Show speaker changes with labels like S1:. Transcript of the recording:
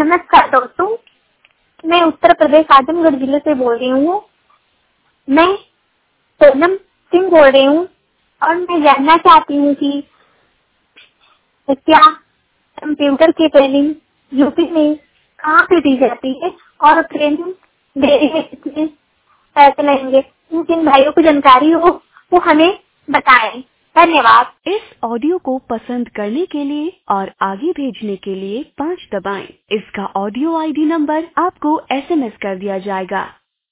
S1: नमस्कार दोस्तों, मैं उत्तर प्रदेश आजमगढ़ जिले से बोल रही हूँ। मैं सोनम सिंह बोल रही हूँ और मैं जानना चाहती हूँ कि क्या कंप्यूटर की ट्रेनिंग यूपी में कहाँ पे दी जाती है और ट्रेनिंग देने में कितने पैसे लगेंगे। जिन भाइयों को जानकारी हो वो हमें बताएं। धन्यवाद।
S2: इस ऑडियो को पसंद करने के लिए और आगे भेजने के लिए 5 दबाएं। इसका ऑडियो आईडी नंबर आपको SMS कर दिया जाएगा।